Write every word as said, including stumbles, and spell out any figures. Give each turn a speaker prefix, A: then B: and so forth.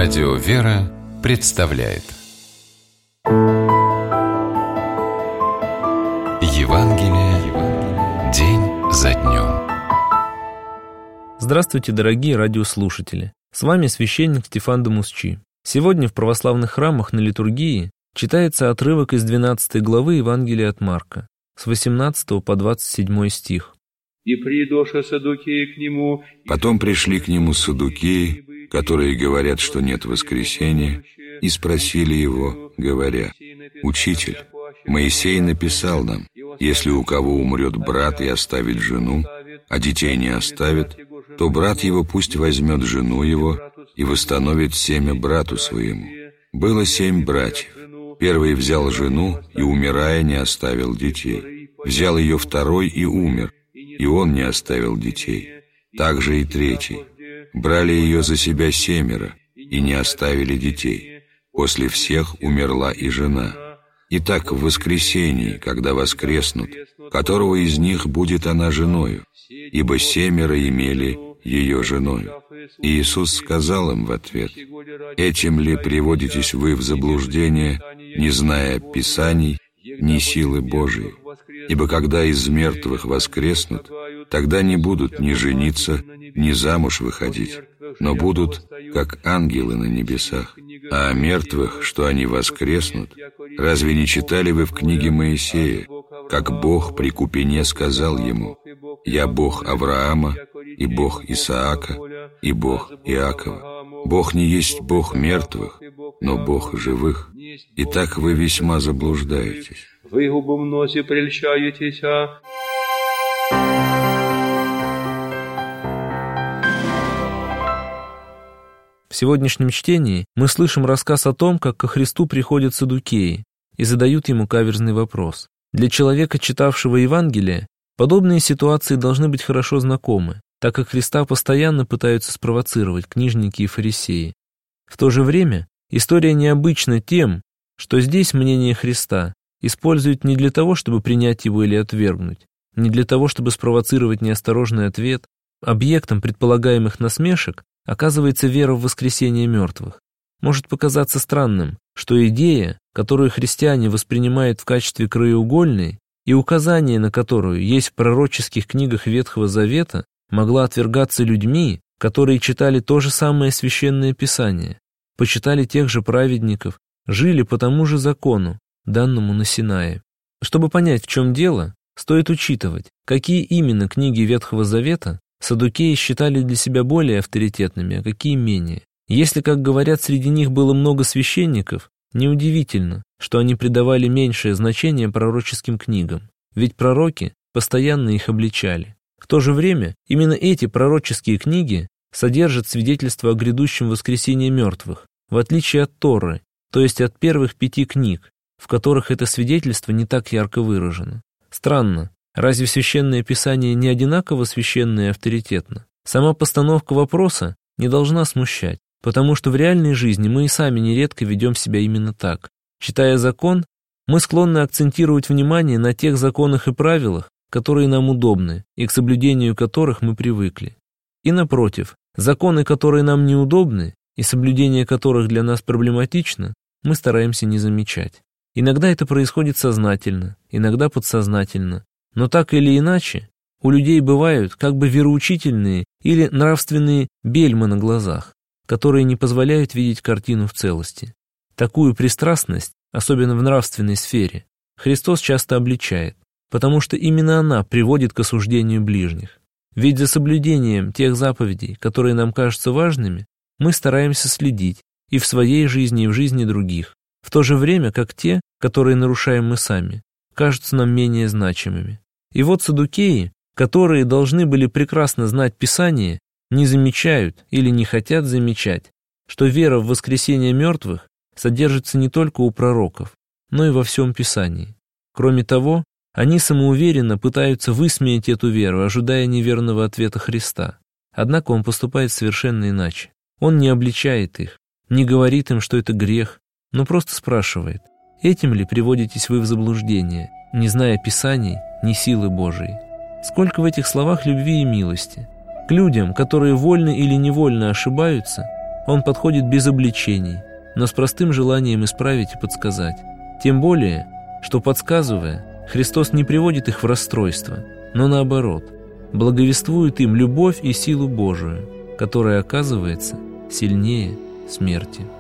A: Радио «Вера» представляет Евангелие день за днем.
B: Здравствуйте, дорогие радиослушатели! С вами священник Стефан Дамусчи. Сегодня в православных храмах на литургии читается отрывок из двенадцатой главы Евангелия от Марка, с восемнадцатого по двадцать седьмой стих.
C: И придоша саддукеи к нему.
D: Потом пришли к нему саддукеи, которые говорят, что нет воскресения, и спросили его, говоря: «Учитель, Моисей написал нам, если у кого умрет брат и оставит жену, а детей не оставит, то брат его пусть возьмет жену его и восстановит семя брату своему. Было семь братьев. Первый взял жену и, умирая, не оставил детей. Взял ее второй и умер, и он не оставил детей. Также и третий. Брали ее за себя семеро и не оставили детей. После всех умерла и жена. Итак, в воскресении, когда воскреснут, которого из них будет она женою? Ибо семеро имели ее женою». И Иисус сказал им в ответ: «Этим ли приводитесь вы в заблуждение, не зная Писаний, ни силы Божией? Ибо когда из мертвых воскреснут, тогда не будут ни жениться, ни замуж выходить, но будут, как ангелы на небесах. А о мертвых, что они воскреснут, разве не читали вы в книге Моисея, как Бог при Купине сказал ему: «Я Бог Авраама, и Бог Исаака, и Бог Иакова». Бог не есть Бог мертвых, но Бог живых. Итак, вы весьма заблуждаетесь».
C: Вы губомноси прельщаетеся.
B: В сегодняшнем чтении мы слышим рассказ о том, как ко Христу приходят саддукеи и задают ему каверзный вопрос. Для человека, читавшего Евангелие, подобные ситуации должны быть хорошо знакомы, так как Христа постоянно пытаются спровоцировать книжники и фарисеи. В то же время история необычна тем, что здесь мнение Христа используют не для того, чтобы принять его или отвергнуть, не для того, чтобы спровоцировать неосторожный ответ. Объектом предполагаемых насмешек оказывается вера в воскресение мертвых. Может показаться странным, что идея, которую христиане воспринимают в качестве краеугольной и указание на которую есть в пророческих книгах Ветхого Завета, могла отвергаться людьми, которые читали то же самое Священное Писание, почитали тех же праведников, жили по тому же закону, данному на Синае. Чтобы понять, в чем дело, стоит учитывать, какие именно книги Ветхого Завета саддукеи считали для себя более авторитетными, а какие менее. Если, как говорят, среди них было много священников, неудивительно, что они придавали меньшее значение пророческим книгам, ведь пророки постоянно их обличали. В то же время именно эти пророческие книги содержат свидетельство о грядущем воскресении мертвых, в отличие от Торы, то есть от первых пяти книг, в которых это свидетельство не так ярко выражено. Странно, разве Священное Писание не одинаково священно и авторитетно? Сама постановка вопроса не должна смущать, потому что в реальной жизни мы и сами нередко ведем себя именно так. Читая закон, мы склонны акцентировать внимание на тех законах и правилах, которые нам удобны и к соблюдению которых мы привыкли. И напротив, законы, которые нам неудобны и соблюдение которых для нас проблематично, мы стараемся не замечать. Иногда это происходит сознательно, иногда подсознательно, но так или иначе, у людей бывают как бы вероучительные или нравственные бельмы на глазах, которые не позволяют видеть картину в целости. Такую пристрастность, особенно в нравственной сфере, Христос часто обличает, потому что именно она приводит к осуждению ближних. Ведь за соблюдением тех заповедей, которые нам кажутся важными, мы стараемся следить и в своей жизни, и в жизни других, в то же время как те, которые нарушаем мы сами, кажутся нам менее значимыми. И вот саддукеи, которые должны были прекрасно знать Писание, не замечают или не хотят замечать, что вера в воскресение мертвых содержится не только у пророков, но и во всем Писании. Кроме того, они самоуверенно пытаются высмеять эту веру, ожидая неверного ответа Христа. Однако он поступает совершенно иначе. Он не обличает их, не говорит им, что это грех, но просто спрашивает: «Этим ли приводитесь вы в заблуждение, не зная Писаний, ни силы Божией?» Сколько в этих словах любви и милости. К людям, которые вольно или невольно ошибаются, Он подходит без обличений, но с простым желанием исправить и подсказать. Тем более, что, подсказывая, Христос не приводит их в расстройство, но наоборот, благовествует им любовь и силу Божию, которая оказывается сильнее смерти.